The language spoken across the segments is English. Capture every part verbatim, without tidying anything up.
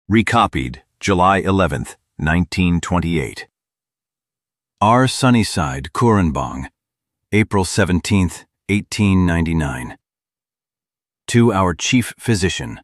Recopied, July eleventh, nineteen twenty-eight. R. Sunnyside, Korenbong, April seventeenth, eighteen ninety-nine. To our Chief Physician.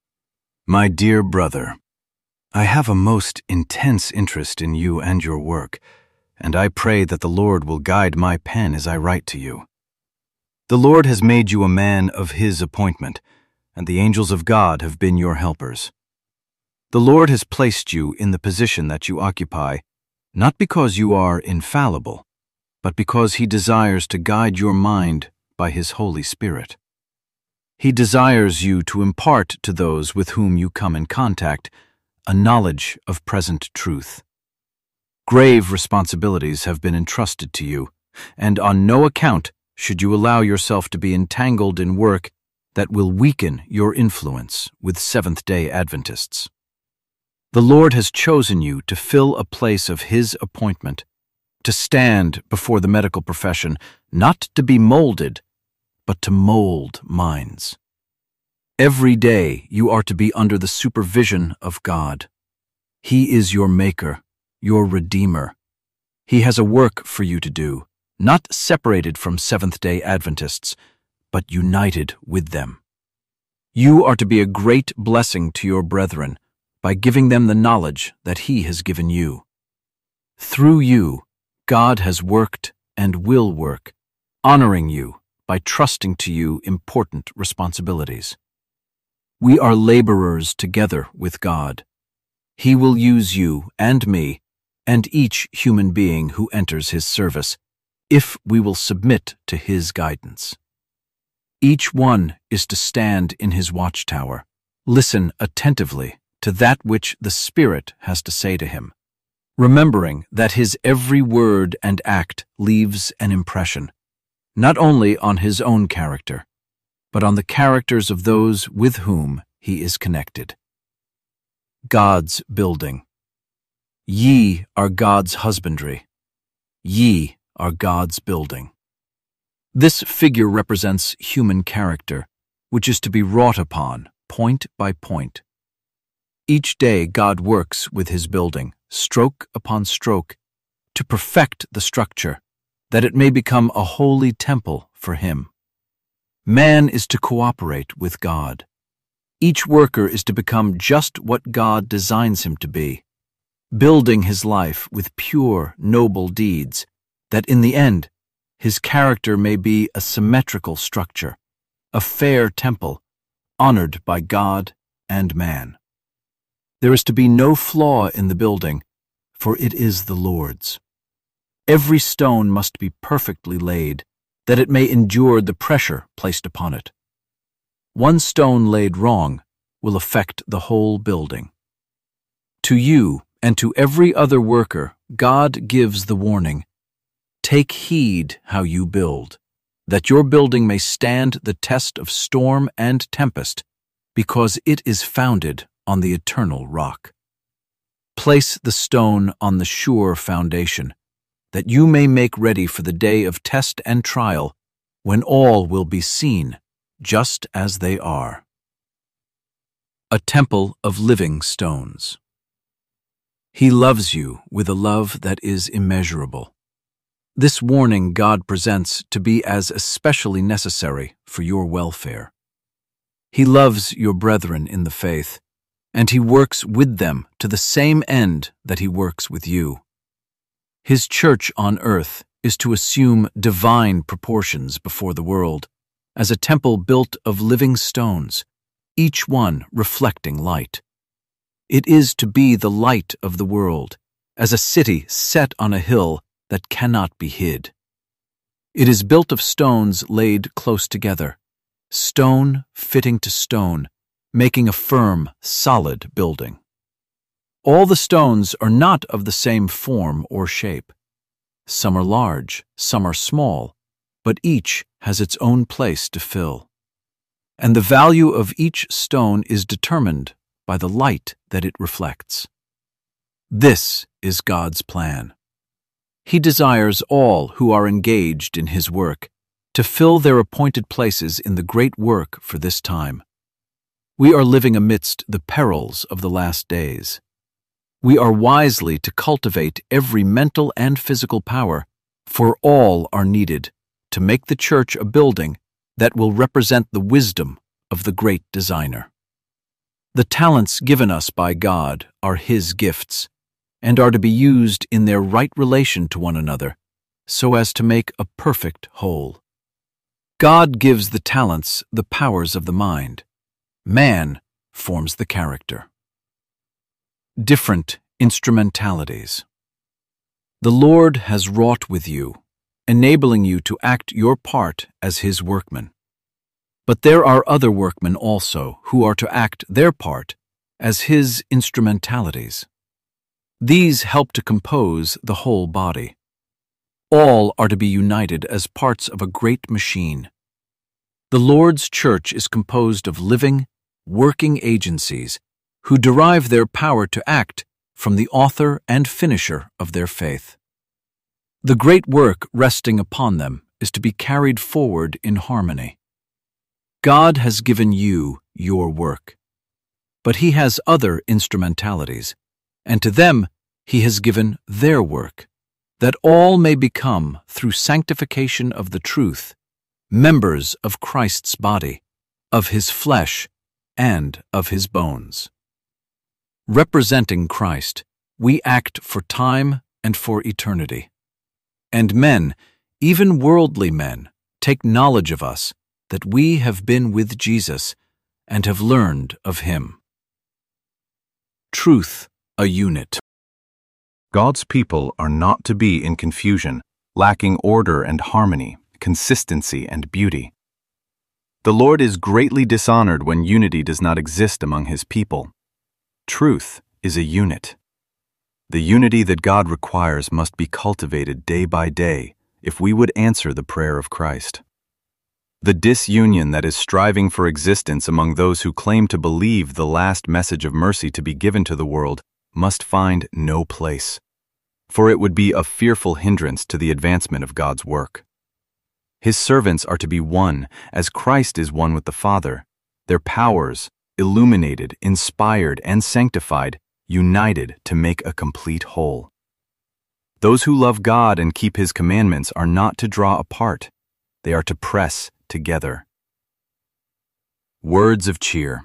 My dear brother, I have a most intense interest in you and your work, and I pray that the Lord will guide my pen as I write to you. The Lord has made you a man of His appointment, and the angels of God have been your helpers. The Lord has placed you in the position that you occupy, not because you are infallible, but because He desires to guide your mind by His Holy Spirit. He desires you to impart to those with whom you come in contact a knowledge of present truth. Grave responsibilities have been entrusted to you, and on no account should you allow yourself to be entangled in work that will weaken your influence with Seventh-day Adventists. The Lord has chosen you to fill a place of His appointment, to stand before the medical profession, not to be molded, but to mold minds. Every day you are to be under the supervision of God. He is your Maker, your Redeemer. He has a work for you to do, not separated from Seventh-day Adventists, but united with them. You are to be a great blessing to your brethren, by giving them the knowledge that He has given you. Through you, God has worked and will work, honoring you by trusting to you important responsibilities. We are laborers together with God. He will use you and me and each human being who enters His service, if we will submit to His guidance. Each one is to stand in his watchtower, listen attentively to that which the Spirit has to say to him, remembering that his every word and act leaves an impression, not only on his own character, but on the characters of those with whom he is connected. God's building. Ye are God's husbandry. Ye are God's building. This figure represents human character, which is to be wrought upon, point by point. Each day God works with His building, stroke upon stroke, to perfect the structure, that it may become a holy temple for Him. Man is to cooperate with God. Each worker is to become just what God designs him to be, building his life with pure, noble deeds, that in the end his character may be a symmetrical structure, a fair temple, honored by God and man. There is to be no flaw in the building, for it is the Lord's. Every stone must be perfectly laid, that it may endure the pressure placed upon it. One stone laid wrong will affect the whole building. To you and to every other worker, God gives the warning, take heed how you build, that your building may stand the test of storm and tempest, because it is founded on the eternal rock. Place the stone on the sure foundation, that you may make ready for the day of test and trial, when all will be seen just as they are. A temple of living stones. He loves you with a love that is immeasurable. This warning God presents to be as especially necessary for your welfare. He loves your brethren in the faith, and He works with them to the same end that He works with you. His church on earth is to assume divine proportions before the world, as a temple built of living stones, each one reflecting light. It is to be the light of the world, as a city set on a hill that cannot be hid. It is built of stones laid close together, stone fitting to stone, making a firm, solid building. All the stones are not of the same form or shape. Some are large, some are small, but each has its own place to fill. And the value of each stone is determined by the light that it reflects. This is God's plan. He desires all who are engaged in His work to fill their appointed places in the great work for this time. We are living amidst the perils of the last days. We are wisely to cultivate every mental and physical power, for all are needed to make the church a building that will represent the wisdom of the great designer. The talents given us by God are His gifts, and are to be used in their right relation to one another, so as to make a perfect whole. God gives the talents the powers of the mind. Man forms the character. Different instrumentalities. The Lord has wrought with you, enabling you to act your part as His workman. But there are other workmen also who are to act their part as His instrumentalities. These help to compose the whole body. All are to be united as parts of a great machine. The Lord's church is composed of living, working agencies who derive their power to act from the author and finisher of their faith. The great work resting upon them is to be carried forward in harmony. God has given you your work, but He has other instrumentalities, and to them He has given their work, that all may become, through sanctification of the truth, members of Christ's body, of His flesh, and of His bones. Representing Christ, we act for time and for eternity. And men, even worldly men, take knowledge of us, that we have been with Jesus and have learned of Him. Truth, a unit. God's people are not to be in confusion, lacking order and harmony, consistency and beauty. The Lord is greatly dishonored when unity does not exist among His people. Truth is a unit. The unity that God requires must be cultivated day by day if we would answer the prayer of Christ. The disunion that is striving for existence among those who claim to believe the last message of mercy to be given to the world must find no place, for it would be a fearful hindrance to the advancement of God's work. His servants are to be one as Christ is one with the Father, their powers, illuminated, inspired, and sanctified, united to make a complete whole. Those who love God and keep His commandments are not to draw apart, they are to press together. Words of cheer.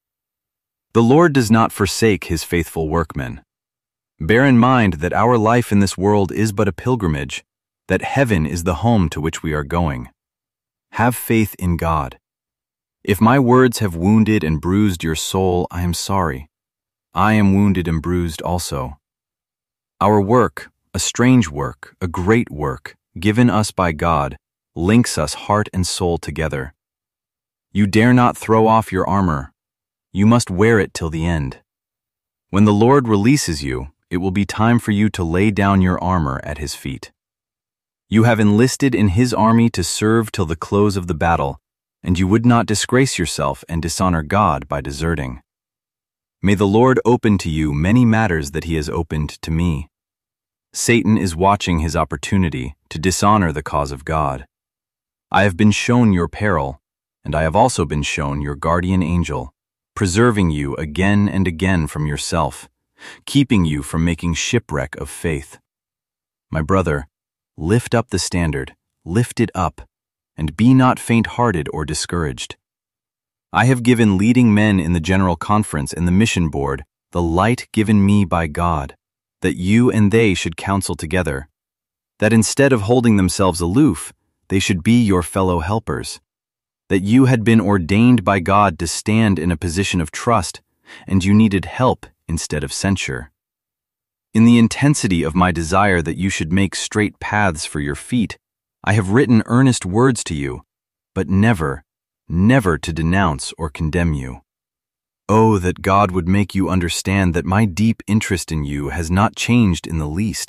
The Lord does not forsake His faithful workmen. Bear in mind that our life in this world is but a pilgrimage, that heaven is the home to which we are going. Have faith in God. If my words have wounded and bruised your soul, I am sorry. I am wounded and bruised also. Our work, a strange work, a great work, given us by God, links us heart and soul together. You dare not throw off your armor. You must wear it till the end. When the Lord releases you, it will be time for you to lay down your armor at His feet. You have enlisted in His army to serve till the close of the battle, and you would not disgrace yourself and dishonor God by deserting. May the Lord open to you many matters that He has opened to me. Satan is watching his opportunity to dishonor the cause of God. I have been shown your peril, and I have also been shown your guardian angel, preserving you again and again from yourself, keeping you from making shipwreck of faith. My brother, lift up the standard, lift it up, and be not faint-hearted or discouraged. I have given leading men in the General Conference and the Mission Board the light given me by God, that you and they should counsel together, that instead of holding themselves aloof, they should be your fellow helpers, that you had been ordained by God to stand in a position of trust, and you needed help instead of censure. In the intensity of my desire that you should make straight paths for your feet, I have written earnest words to you, but never, never to denounce or condemn you. Oh, that God would make you understand that my deep interest in you has not changed in the least.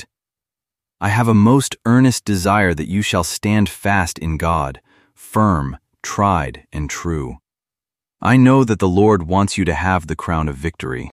I have a most earnest desire that you shall stand fast in God, firm, tried, and true. I know that the Lord wants you to have the crown of victory.